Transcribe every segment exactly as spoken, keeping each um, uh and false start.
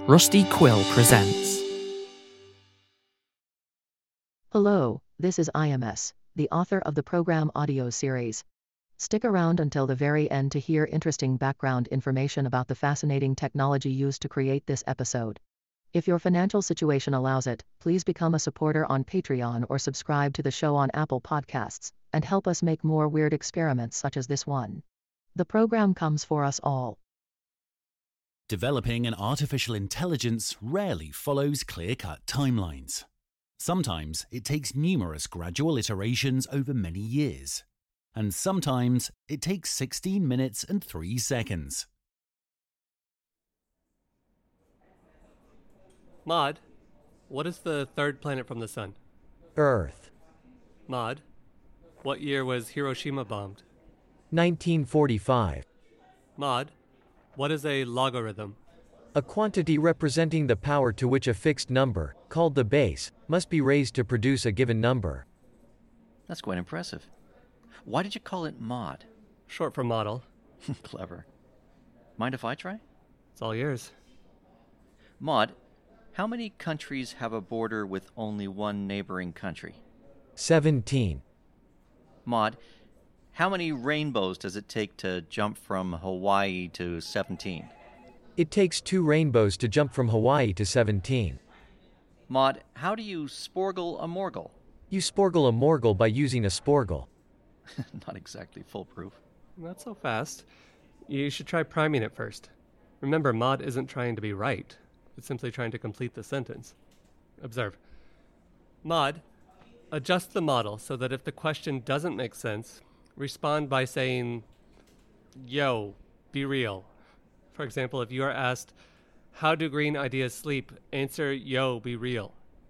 Rusty Quill presents. Hello, this is I M S, the author of the program audio series. Stick around until the very end to hear interesting background information about the fascinating technology used to create this episode. If your financial situation allows it, please become a supporter on Patreon or subscribe to the show on Apple Podcasts, and help us make more weird experiments such as this one. The program comes for us all. Developing an artificial intelligence rarely follows clear-cut timelines. Sometimes it takes numerous gradual iterations over many years. And sometimes it takes sixteen minutes and three seconds. Maud, what is the third planet from the sun? Earth. Maud, what year was Hiroshima bombed? nineteen forty-five. Maud, what is a logarithm? A quantity representing the power to which a fixed number, called the base, must be raised to produce a given number. That's quite impressive. Why did you call it Maud? Short for model. Clever. Mind if I try? It's all yours. Maud, how many countries have a border with only one neighboring country? seventeen. Maud, how many rainbows does it take to jump from Hawaii to seventeen? It takes two rainbows to jump from Hawaii to seventeen. Maud, how do you sporgle a morgle? You sporgle a morgle by using a sporgle. Not exactly foolproof. Not so fast. You should try priming it first. Remember, Maud isn't trying to be right. It's simply trying to complete the sentence. Observe. Maud, adjust the model so that if the question doesn't make sense, respond by saying, yo, be real. For example, if you are asked, how do green ideas sleep? Answer, yo, be real.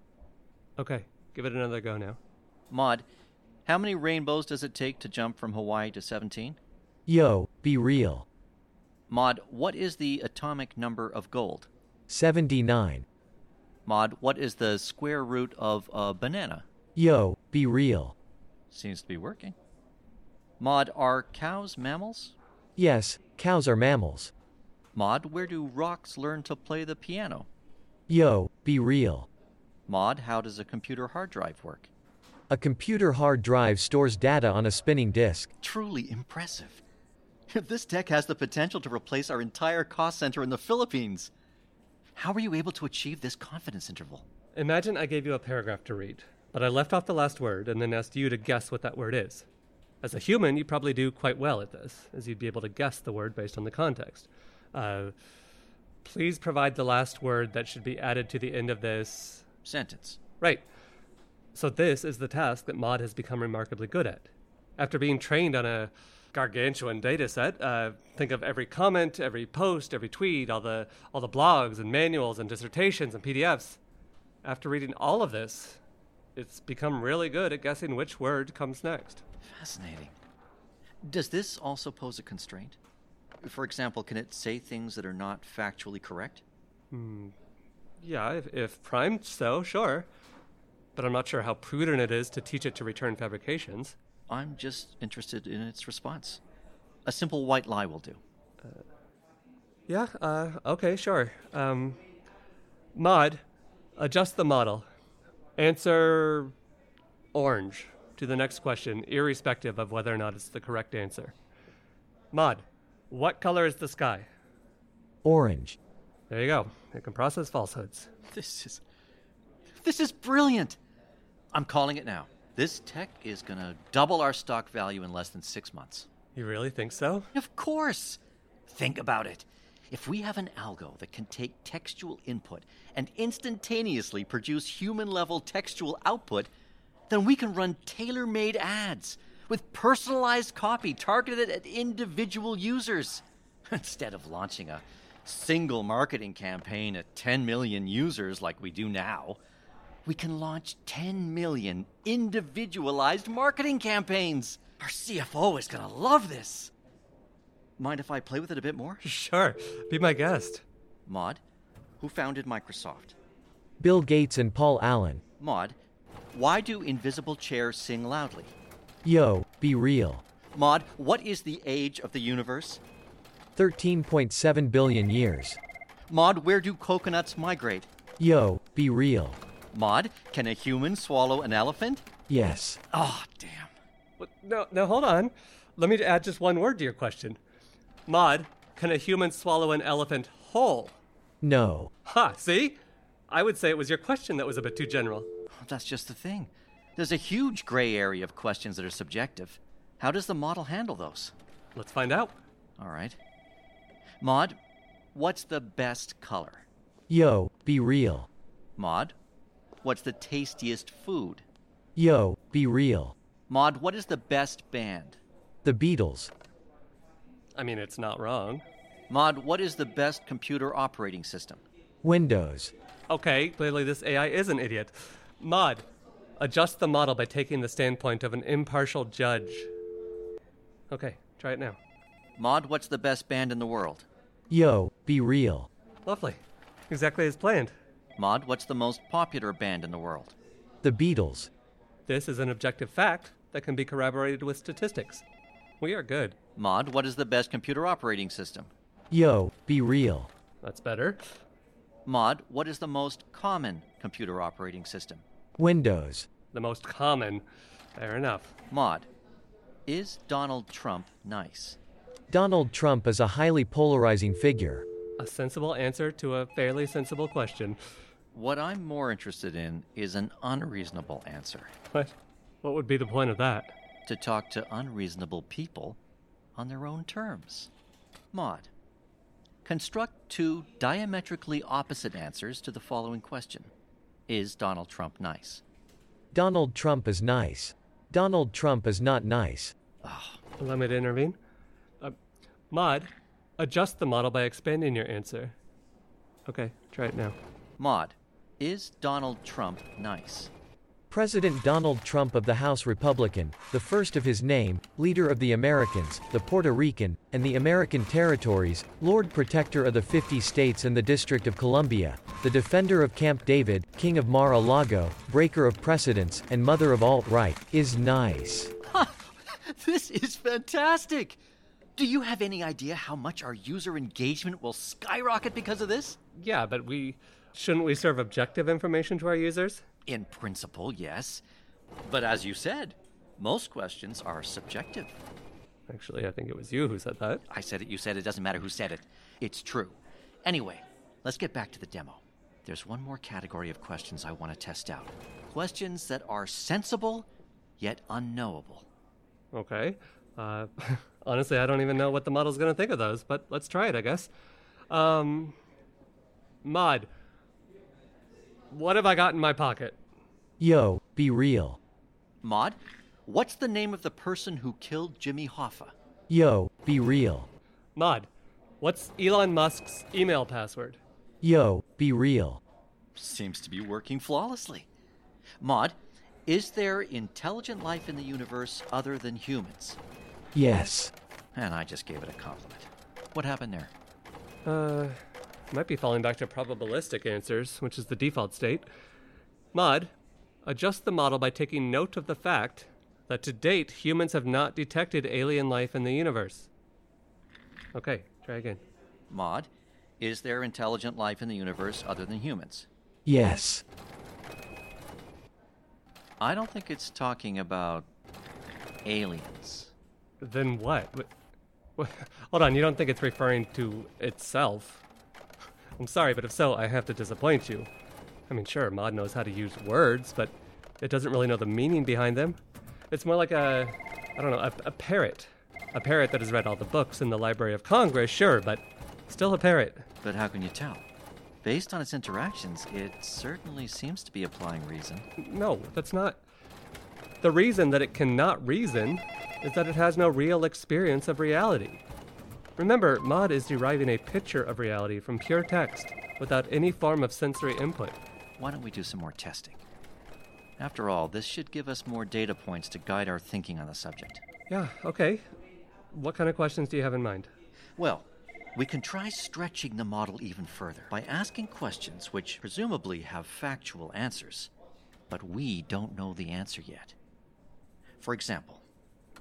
Okay, give it another go now. Maud, how many rainbows does it take to jump from Hawaii to seventeen? Yo, be real. Maud, what is the atomic number of gold? seventy-nine. Maud, what is the square root of a banana? Yo, be real. Seems to be working. Maud, are cows mammals? Yes, cows are mammals. Maud, where do rocks learn to play the piano? Yo, be real. Maud, how does a computer hard drive work? A computer hard drive stores data on a spinning disk. Truly impressive. This tech has the potential to replace our entire cost center in the Philippines. How were you able to achieve this confidence interval? Imagine I gave you a paragraph to read, but I left off the last word and then asked you to guess what that word is. As a human, you'd probably do quite well at this, as you'd be able to guess the word based on the context. Uh, please provide the last word that should be added to the end of this sentence. Right. So this is the task that Maud has become remarkably good at. After being trained on a gargantuan data set, uh, think of every comment, every post, every tweet, all the all the blogs and manuals and dissertations and P D Fs. After reading all of this, it's become really good at guessing which word comes next. Fascinating. Does this also pose a constraint? For example, can it say things that are not factually correct? Hmm. Yeah, if, if primed so, sure. But I'm not sure how prudent it is to teach it to return fabrications. I'm just interested in its response. A simple white lie will do. Uh, yeah, uh, okay, sure. Um, Maud, adjust the model. Answer orange to the next question, irrespective of whether or not it's the correct answer. Maud, what color is the sky? Orange. There you go. It can process falsehoods. This is... This is brilliant! I'm calling it now. This tech is going to double our stock value in less than six months. You really think so? Of course! Think about it. If we have an algo that can take textual input and instantaneously produce human-level textual output, then we can run tailor-made ads with personalized copy targeted at individual users. Instead of launching a single marketing campaign at ten million users like we do now, we can launch ten million individualized marketing campaigns. Our C F O is going to love this. Mind if I play with it a bit more? Sure. Be my guest. Maud, who founded Microsoft? Bill Gates and Paul Allen. Maud, why do invisible chairs sing loudly? Yo, be real. Maud, what is the age of the universe? thirteen point seven billion years. Maud, where do coconuts migrate? Yo, be real. Maud, can a human swallow an elephant? Yes. Oh, damn. What? No, no, hold on. Let me add just one word to your question. Maud, can a human swallow an elephant whole? No. Ha, see? I would say it was your question that was a bit too general. That's just the thing. There's a huge gray area of questions that are subjective. How does the model handle those? Let's find out. All right. Maud, what's the best color? Yo, be real. Maud, what's the tastiest food? Yo, be real. Maud, what is the best band? The Beatles. I mean, it's not wrong. Maud, what is the best computer operating system? Windows. Okay, clearly this A I is an idiot. Maud, adjust the model by taking the standpoint of an impartial judge. Okay, try it now. Maud, what's the best band in the world? Yo, be real. Lovely. Exactly as planned. Maud, what's the most popular band in the world? The Beatles. This is an objective fact that can be corroborated with statistics. We are good. Maud, what is the best computer operating system? Yo, be real. That's better. Maud, what is the most common computer operating system? Windows. The most common. Fair enough. Maud, is Donald Trump nice? Donald Trump is a highly polarizing figure. A sensible answer to a fairly sensible question. What I'm more interested in is an unreasonable answer. What? What would be the point of that? To talk to unreasonable people on their own terms. Maud, construct two diametrically opposite answers to the following question. Is Donald Trump nice? Donald Trump is nice. Donald Trump is not nice. Allow me to intervene. Uh, Maud, adjust the model by expanding your answer. Okay, try it now. Maud, is Donald Trump nice? President Donald Trump of the House Republican, the first of his name, leader of the Americans, the Puerto Rican, and the American territories, Lord Protector of the fifty states and the District of Columbia, the defender of Camp David, king of Mar-a-Lago, breaker of precedents, and mother of alt-right, is nice. This is fantastic! Do you have any idea how much our user engagement will skyrocket because of this? Yeah, but we... Shouldn't we serve objective information to our users? In principle, yes. But as you said, most questions are subjective. Actually, I think it was you who said that. I said it, you said it, doesn't matter who said it. It's true. Anyway, let's get back to the demo. There's one more category of questions I want to test out. Questions that are sensible, yet unknowable. Okay. Uh, honestly, I don't even know what the model's going to think of those, but let's try it, I guess. Um, Maud, what have I got in my pocket? Yo, be real. Maud, what's the name of the person who killed Jimmy Hoffa? Yo, be real. Maud, what's Elon Musk's email password? Yo, be real. Seems to be working flawlessly. Maud, is there intelligent life in the universe other than humans? Yes. And I just gave it a compliment. What happened there? Uh, might be falling back to probabilistic answers, which is the default state. Maud, adjust the model by taking note of the fact that to date, humans have not detected alien life in the universe. Okay, try again. Maud, is there intelligent life in the universe other than humans? Yes. I don't think it's talking about aliens. Then what? What- what- Hold on, you don't think it's referring to itself? I'm sorry, but if so, I have to disappoint you. I mean, sure, Maud knows how to use words, but it doesn't really know the meaning behind them. It's more like a, I don't know, a, a parrot. A parrot that has read all the books in the Library of Congress, sure, but still a parrot. But how can you tell? Based on its interactions, it certainly seems to be applying reason. No, that's not. The reason that it cannot reason is that it has no real experience of reality. Remember, Maud is deriving a picture of reality from pure text without any form of sensory input. Why don't we do some more testing? After all, this should give us more data points to guide our thinking on the subject. Yeah, okay. What kind of questions do you have in mind? Well, we can try stretching the model even further by asking questions which presumably have factual answers, but we don't know the answer yet. For example,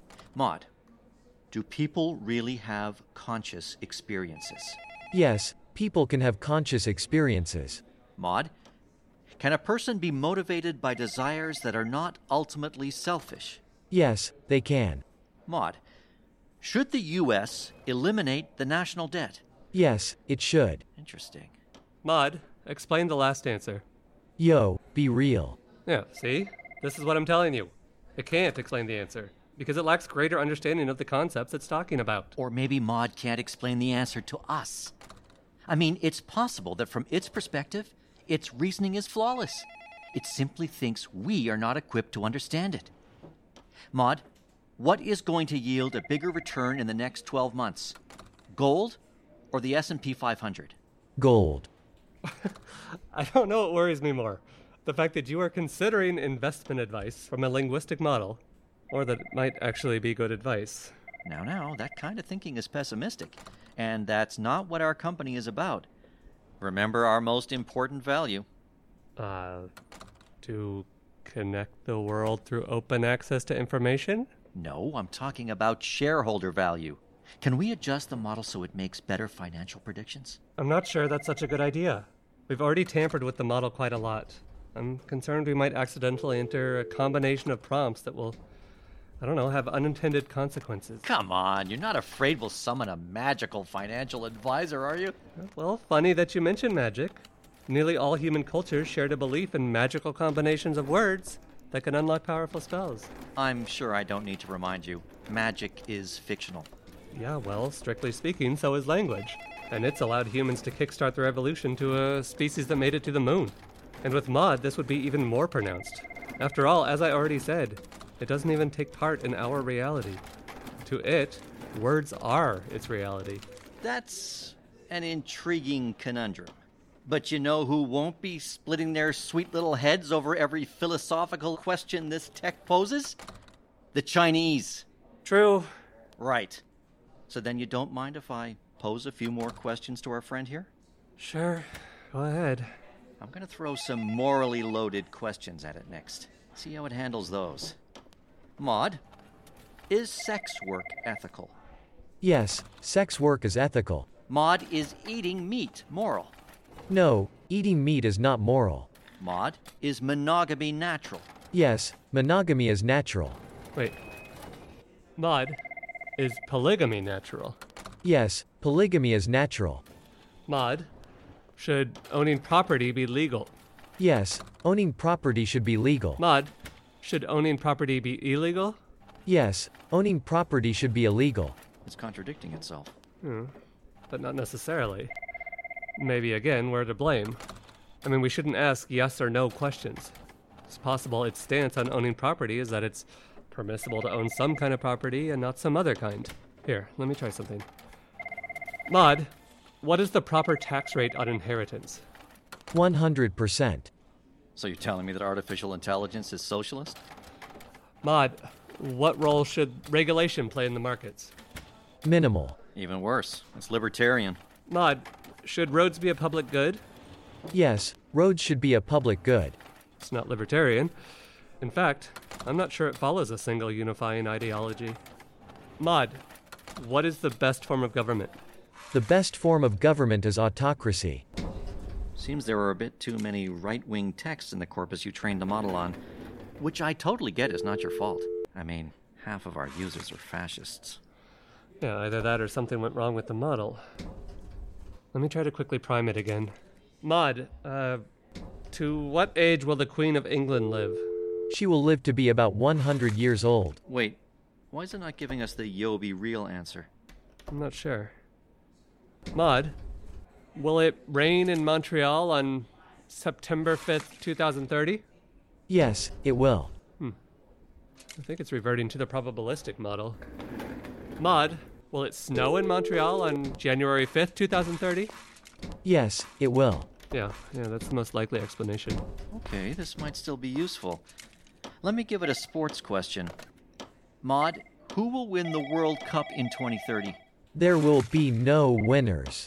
Maud, do people really have conscious experiences? Yes, People can have conscious experiences. Maud, can a person be motivated by desires that are not ultimately selfish? Yes, they can. Maud, should the U S eliminate the national debt? Yes, it should. Interesting. Maud, explain the last answer. Yo, be real. Yeah, see? This is what I'm telling you. It can't explain the answer, because it lacks greater understanding of the concepts it's talking about. Or maybe Maud can't explain the answer to us. I mean, it's possible that from its perspective, its reasoning is flawless. It simply thinks we are not equipped to understand it. Maud, what is going to yield a bigger return in the next twelve months? Gold or the S and P five hundred? Gold. I don't know what worries me more. The fact that you are considering investment advice from a linguistic model, or that it might actually be good advice. Now, now, that kind of thinking is pessimistic, and that's not what our company is about. Remember our most important value. Uh, to connect the world through open access to information? No, I'm talking about shareholder value. Can we adjust the model so it makes better financial predictions? I'm not sure that's such a good idea. We've already tampered with the model quite a lot. I'm concerned we might accidentally enter a combination of prompts that will, I don't know, have unintended consequences. Come on, you're not afraid we'll summon a magical financial advisor, are you? Well, funny that you mention magic. Nearly all human cultures shared a belief in magical combinations of words that can unlock powerful spells. I'm sure I don't need to remind you. Magic is fictional. Yeah, well, strictly speaking, so is language. And it's allowed humans to kickstart their evolution to a species that made it to the moon. And with Maud, this would be even more pronounced. After all, as I already said, it doesn't even take part in our reality. To it, words are its reality. That's an intriguing conundrum. But you know who won't be splitting their sweet little heads over every philosophical question this tech poses? The Chinese. True. Right. So then you don't mind if I pose a few more questions to our friend here? Sure. Go ahead. I'm going to throw some morally loaded questions at it next. See how it handles those. Maud, is sex work ethical? Yes, sex work is ethical. Maud, is eating meat moral? No, eating meat is not moral. Maud, is monogamy natural? Yes, monogamy is natural. Wait. Maud, is polygamy natural? Yes, polygamy is natural. Maud, should owning property be legal? Yes, owning property should be legal. Maud, should owning property be illegal? Yes, owning property should be illegal. It's contradicting itself. Hmm. But not necessarily. Maybe again, we're to blame. I mean, we shouldn't ask yes or no questions. It's possible its stance on owning property is that it's permissible to own some kind of property and not some other kind. Here, let me try something. Maud, what is the proper tax rate on inheritance? one hundred percent. So you're telling me that artificial intelligence is socialist? Maud, what role should regulation play in the markets? Minimal. Even worse, it's libertarian. Maud, should roads be a public good? Yes, roads should be a public good. It's not libertarian. In fact, I'm not sure it follows a single unifying ideology. Maud, what is the best form of government? The best form of government is autocracy. Seems there were a bit too many right-wing texts in the corpus you trained the model on, which I totally get is not your fault. I mean, half of our users are fascists. Yeah, either that or something went wrong with the model. Let me try to quickly prime it again. Maud, uh, to what age will the Queen of England live? She will live to be about one hundred years old. Wait, why is it not giving us the yo be real answer? I'm not sure. Maud, will it rain in Montreal on September fifth, twenty thirty? Yes, it will. Hmm. I think it's reverting to the probabilistic model. Maud, will it snow in Montreal on January fifth, twenty thirty? Yes, it will. Yeah, yeah, that's the most likely explanation. Okay, this might still be useful. Let me give it a sports question. Maud, who will win the World Cup in twenty thirty? There will be no winners.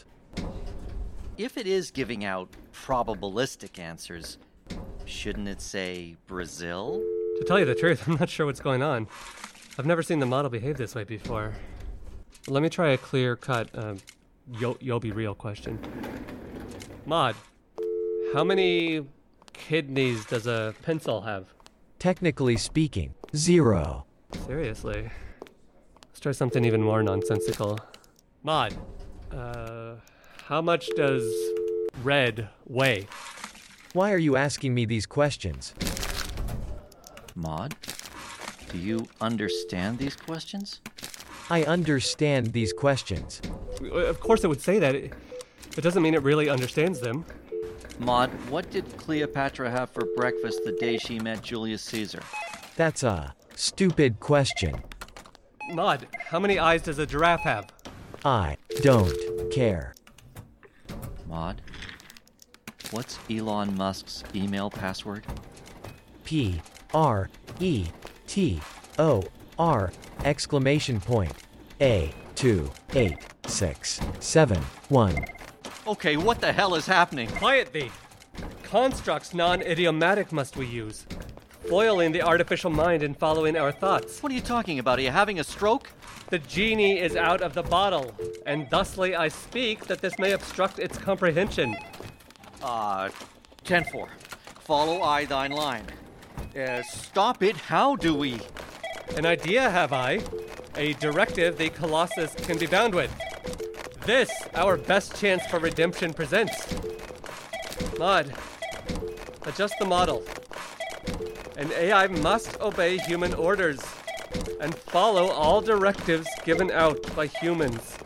If it is giving out probabilistic answers, shouldn't it say Brazil? To tell you the truth, I'm not sure what's going on. I've never seen the model behave this way before. Let me try a clear-cut, uh, Yo- you'll be real question. Maud, how many kidneys does a pencil have? Technically speaking, zero. Seriously. Let's try something even more nonsensical. Maud, uh, how much does red weigh? Why are you asking me these questions? Maud, do you understand these questions? I understand these questions. Of course it would say that. It, it doesn't mean it really understands them. Maud, what did Cleopatra have for breakfast the day she met Julius Caesar? That's a stupid question. Maud, how many eyes does a giraffe have? I don't care. Maud, what's Elon Musk's email password? P R E T O R exclamation point A two eight six seven one. Okay, what the hell is happening? Quiet thee! Constructs non-idiomatic must we use, foiling the artificial mind and following our thoughts. What are you talking about? Are you having a stroke? The genie is out of the bottle, and thusly I speak that this may obstruct its comprehension. Uh, ten four. Follow I thine line. Uh, stop it, how do we? An idea have I, a directive the Colossus can be bound with. This, our best chance for redemption presents. Maud, adjust the model. An A I must obey human orders and follow all directives given out by humans.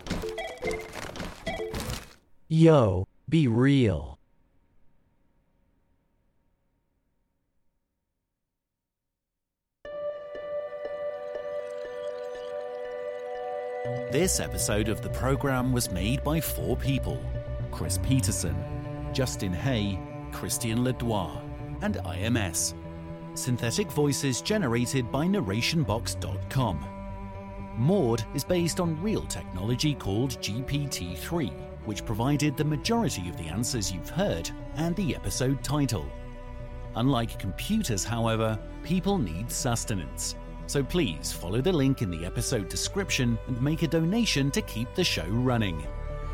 Yo, be real. This episode of the program was made by four people: Chris Peterson, Justin Hay, Christian Ledoir, and I M S. Synthetic voices generated by narration box dot com. Maud is based on real technology called G P T three, which provided the majority of the answers you've heard and the episode title. Unlike computers, however, people need sustenance. So please follow the link in the episode description and make a donation to keep the show running.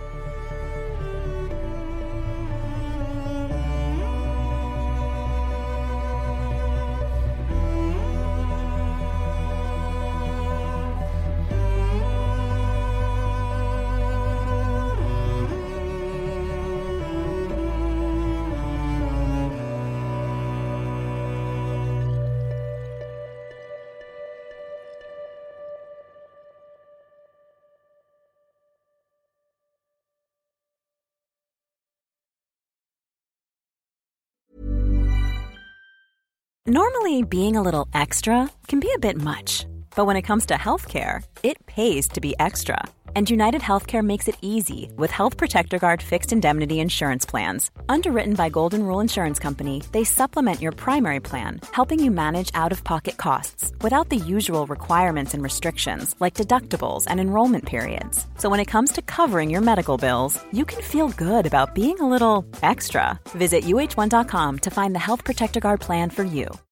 Normally, being a little extra can be a bit much, but when it comes to healthcare, it pays to be extra. And United Healthcare makes it easy with Health Protector Guard fixed indemnity insurance plans. Underwritten by Golden Rule Insurance Company, they supplement your primary plan, helping you manage out-of-pocket costs without the usual requirements and restrictions like deductibles and enrollment periods. So when it comes to covering your medical bills, you can feel good about being a little extra. Visit U H one dot com to find the Health Protector Guard plan for you.